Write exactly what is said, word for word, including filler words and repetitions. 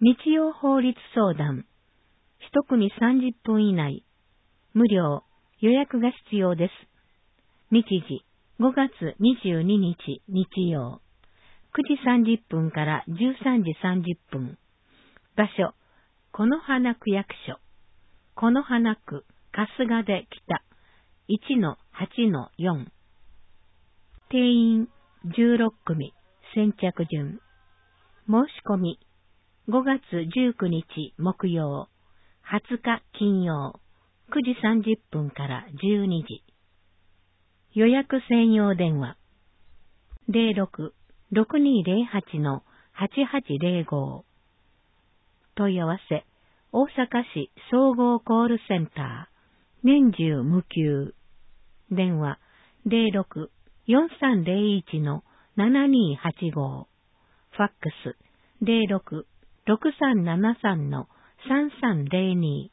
日曜法律相談。一組さんじゅっぷん以内。無料。予約が必要です。日時、ごがつにじゅうににち日曜。くじさんじゅっぷんからじゅうさんじさんじゅっぷん。場所、此花区役所。此花区、春日出北。いちのはちのよん。定員じゅうろっくみ、先着順。申し込み、ごがつじゅうくにち木曜、はつか金曜、くじさんじゅっぷんからじゅうにじ。予約専用電話、ゼロろく ろくにーゼロはち はちはちゼロご。問い合わせ、大阪市総合コールセンター、年中無休。電話、ゼロろく よんさんゼロいち ななにーはちご。ファックス、ゼロろく ろくさんななさん さんさんゼロに。